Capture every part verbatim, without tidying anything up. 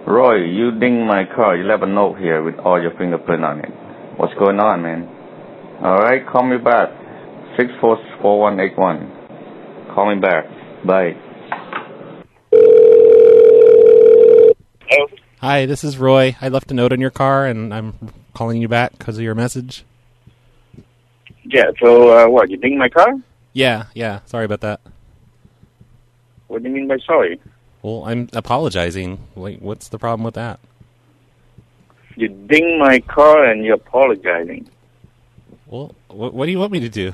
Roy, you dinged my car. You left a note here with all your fingerprint on it. What's going on, man? All right, call me back. six four four one eight one. Call me back. Bye. Hello? Hi, this is Roy. I left a note on your car, and I'm calling you back because of your message. Yeah, so uh, what, you dinged my car? Yeah, yeah. Sorry about that. What do you mean by sorry? Well, I'm apologizing. Like, what's the problem with that? You dinged my car and you're apologizing. Well, what, what do you want me to do?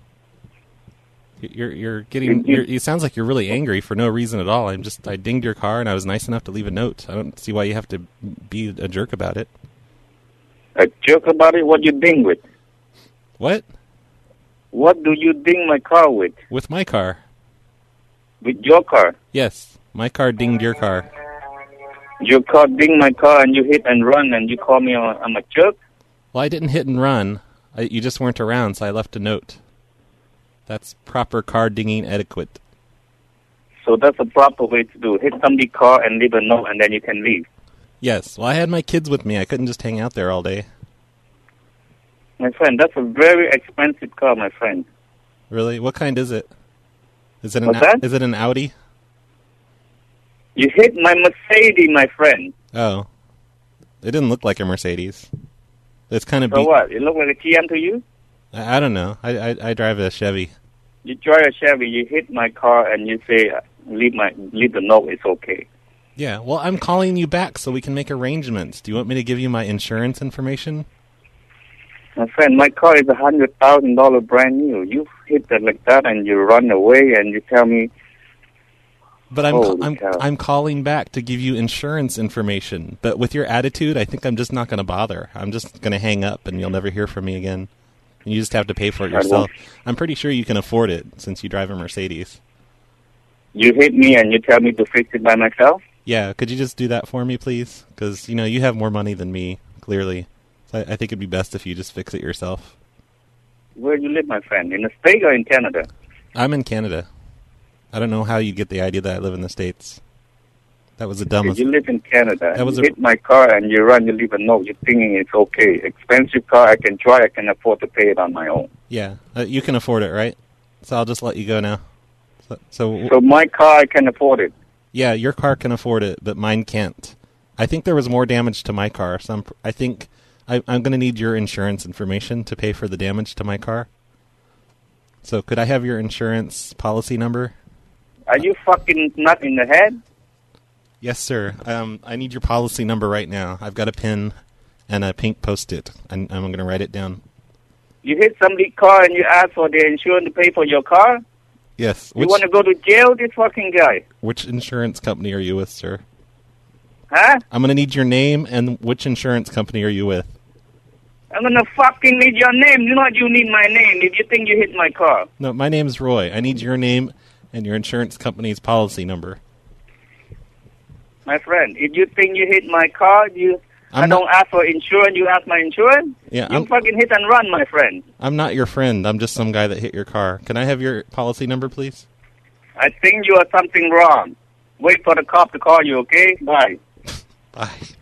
You're you're getting. You- You're, it sounds like you're really angry for no reason at all. I'm just. I dinged your car, and I was nice enough to leave a note. I don't see why you have to be a jerk about it. A joke about it? What you ding with? What? What do you ding my car with? With my car? With your car? Yes, my car dinged your car. Your car dinged my car and you hit and run and you call me a, I'm a jerk? Well, I didn't hit and run. I, you just weren't around, so I left a note. That's proper car dinging etiquette. So that's the proper way to do. Hit somebody's car and leave a note and then you can leave. Yes. Well, I had my kids with me. I couldn't just hang out there all day. My friend, that's a very expensive car, my friend. Really? What kind is it? Is it an What's that? Is it an Audi? You hit my Mercedes, my friend. Oh. It didn't look like a Mercedes. It's kind of So beat. what? It look like a T M to you? I, I don't know. I, I I drive a Chevy. You drive a Chevy, you hit my car and you say, uh, leave my leave the note, it's okay. Yeah. Well, I'm calling you back so we can make arrangements. Do you want me to give you my insurance information? My friend, my car is a hundred thousand dollar brand new. You hit it like that and you run away and you tell me. But I'm Holy I'm cow. I'm calling back to give you insurance information. But with your attitude, I think I'm just not going to bother. I'm just going to hang up, and you'll never hear from me again. And you just have to pay for it I won't. yourself. I'm pretty sure you can afford it since you drive a Mercedes. You hit me and you tell me to fix it by myself? Yeah, could you just do that for me, please? Because you know you have more money than me, clearly. So I, I think it'd be best if you just fix it yourself. Where do you live, my friend? In the States or in Canada? I'm in Canada. I don't know how you get the idea that I live in the States. That was the dumbest. If you live in Canada, That was you a- hit my car and you run, you leave a note, you're thinking it's okay. Expensive car, I can try, I can afford to pay it on my own. Yeah, uh, you can afford it, right? So I'll just let you go now. So, so, So my car, I can afford it. yeah, your car can afford it, but mine can't. I think there was more damage to my car. So I'm, I think I, I'm going to need your insurance information to pay for the damage to my car. So could I have your insurance policy number? Are you fucking nut in the head? Yes, sir. Um, I need your policy number right now. I've got a pen and a pink Post-it, and I'm going to write it down. You hit somebody's car and you ask for the insurance to pay for your car? Yes. You Which, want to go to jail, this fucking guy? which insurance company are you with, sir? Huh? I'm going to need your name and which insurance company are you with? I'm gonna fucking need your name. You know what? You need my name if you think you hit my car. No, my name's Roy. I need your name and your insurance company's policy number. My friend, if you think you hit my car, you I'm I don't not- ask for insurance, you ask my insurance? Yeah, You I'm- fucking hit and run, my friend. I'm not your friend. I'm just some guy that hit your car. Can I have your policy number, please? I think you are something wrong. Wait for the cop to call you, okay? Bye. Bye.